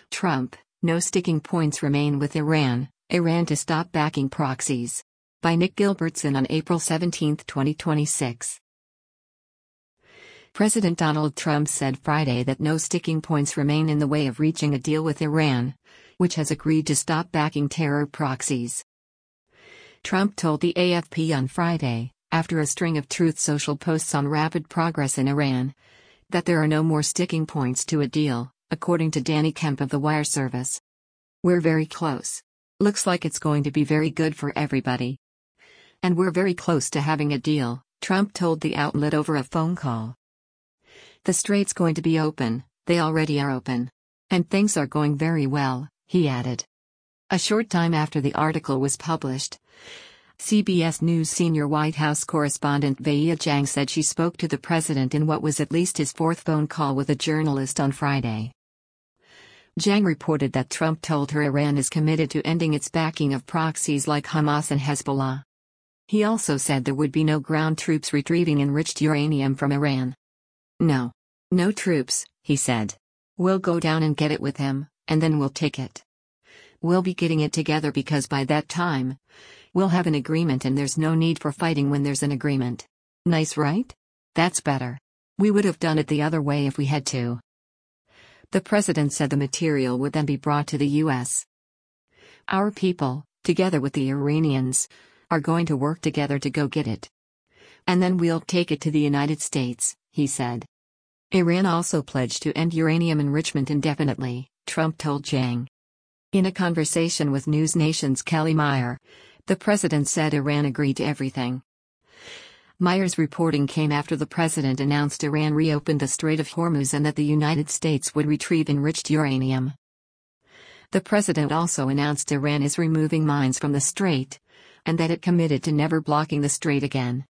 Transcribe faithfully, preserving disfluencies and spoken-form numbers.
Trump, no sticking points remain with Iran, Iran to stop backing proxies. By Nick Gilbertson on April seventeenth, twenty twenty-six. President Donald Trump said Friday that no sticking points remain in the way of reaching a deal with Iran, which has agreed to stop backing terror proxies. Trump told the A F P on Friday, after a string of Truth Social posts on rapid progress in Iran, that there are no more sticking points to a deal, according to Danny Kemp of the Wire service. "We're very close. Looks like it's going to be very good for everybody. And we're very close to having a deal," Trump told the outlet over a phone call. "The strait's going to be open, they already are open. And things are going very well," he added. A short time after the article was published, C B S News senior White House correspondent Weijia Jiang said she spoke to the president in what was at least his fourth phone call with a journalist on Friday. Jiang reported that Trump told her Iran is committed to ending its backing of proxies like Hamas and Hezbollah. He also said there would be no ground troops retrieving enriched uranium from Iran. "No. No troops," he said. "We'll go down and get it with him, and then we'll take it. We'll be getting it together because by that time, we'll have an agreement and there's no need for fighting when there's an agreement. Nice, right? That's better. We would have done it the other way if we had to." The president said the material would then be brought to the U S. "Our people, together with the Iranians, are going to work together to go get it. And then we'll take it to the United States," he said. Iran also pledged to end uranium enrichment indefinitely, Trump told Jiang. In a conversation with News Nation's Kelly Meyer, the president said Iran agreed to everything. Meyer's reporting came after the president announced Iran reopened the Strait of Hormuz and that the United States would retrieve enriched uranium. The president also announced Iran is removing mines from the strait, and that it committed to never blocking the strait again.